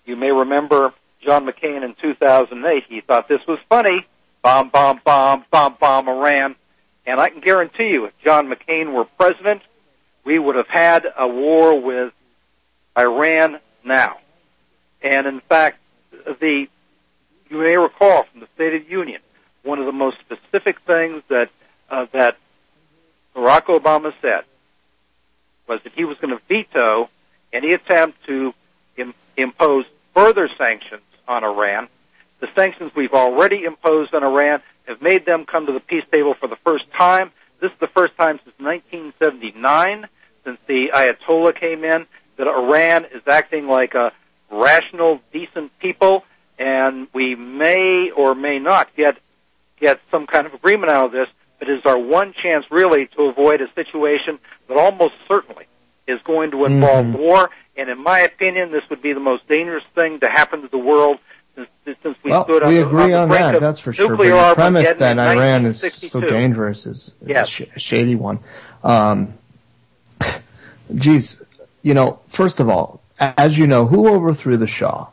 You may remember John McCain in two thousand eight. He thought this was funny. Bomb, bomb, bomb, bomb, bomb Iran. And I can guarantee you, if John McCain were president, we would have had a war with Iran now. And in fact, the you may recall from the State of the Union, one of the most specific things that uh, that Barack Obama said was that he was going to veto any attempt to im- impose further sanctions on Iran. The sanctions we've already imposed on Iran have made them come to the peace table for the first time. This is the first time since nineteen seventy-nine, since the Ayatollah came in, that Iran is acting like a rational, decent people, and we may or may not get get some kind of agreement out of this, but it is our one chance, really, to avoid a situation that almost certainly is going to involve mm-hmm. war. And in my opinion, this would be the most dangerous thing to happen to the world since, since we well, stood we on, agree the, on, the on brink that, of that's for sure. nuclear But the premise that in Iran is so nineteen dangerous is, is yes. a, sh- a shady one. Um, geez, you know, first of all, as you know, who overthrew the Shah?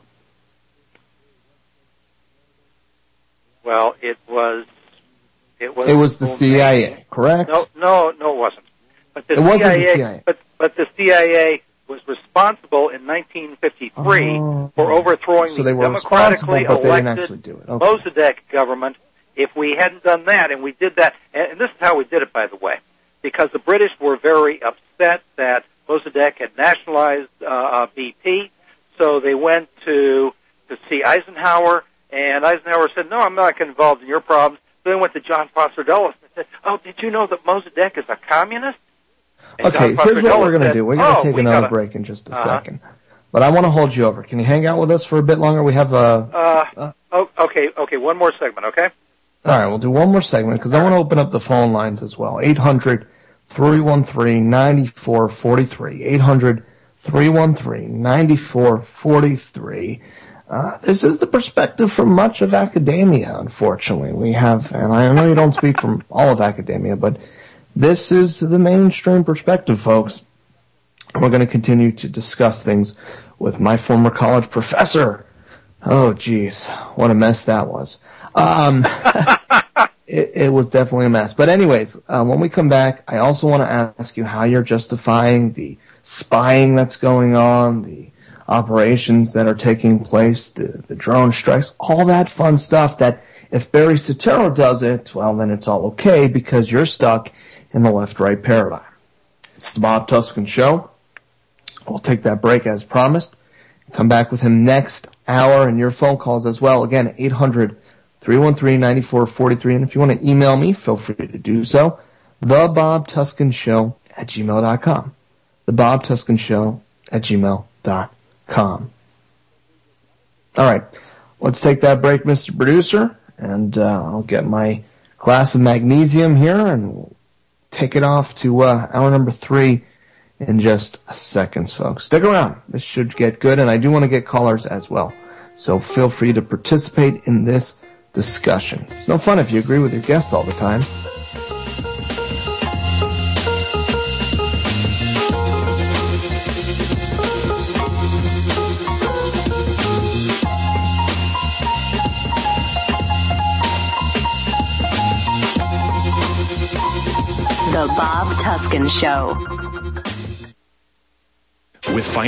Well, it was it was it was the C I A, correct? No, no, no, it wasn't. But the it C I A, wasn't the C I A. But but the C I A was responsible in nineteen fifty-three oh. for overthrowing so the they were democratically but they didn't elected actually do it. Okay. Mossadegh government. If we hadn't done that, and we did that, and this is how we did it, by the way, because the British were very upset that Mossadegh had nationalized uh, B P, so they went to to see Eisenhower, and Eisenhower said, "No, I'm not involved in your problems." So they went to John Foster Dulles and said, "Oh, did you know that Mossadegh is a communist?" And okay, John here's what we're going to said, do. We're going to oh, take we another gotta, break in just a uh-huh. second. But I want to hold you over. Can you hang out with us for a bit longer? We have a... Uh, uh, oh, okay, okay, one more segment, okay? All right, we'll do one more segment because I want to open up the phone lines as well. eight hundred, three one three, nine four four three. eight hundred, three one three, nine four four three. Uh, this is the perspective from much of academia, unfortunately. We have, and I know you don't speak from all of academia, but this is the mainstream perspective, folks. We're going to continue to discuss things with my former college professor. Oh, geez, what a mess that was. Um, it, it was definitely a mess. But anyways, uh, when we come back, I also want to ask you how you're justifying the spying that's going on, the operations that are taking place, the, the drone strikes, all that fun stuff that if Barry Soetoro does it, well, then it's all okay because you're stuck in the left-right paradigm. It's the Bob Tuscan Show. We'll take that break as promised. Come back with him next hour and your phone calls as well. Again, eight hundred, three one three, nine four four three. And if you want to email me, feel free to do so. The Bob Tuscan Show at gmail dot com. The Bob Tuscan Show at gmail dot com. All right. Let's take that break, Mister Producer. And uh, I'll get my glass of magnesium here and we'll take it off to uh, hour number three in just seconds, folks. Stick around. This should get good, and I do want to get callers as well. So feel free to participate in this discussion. It's no fun if you agree with your guest all the time. The Bob Tuscan Show. With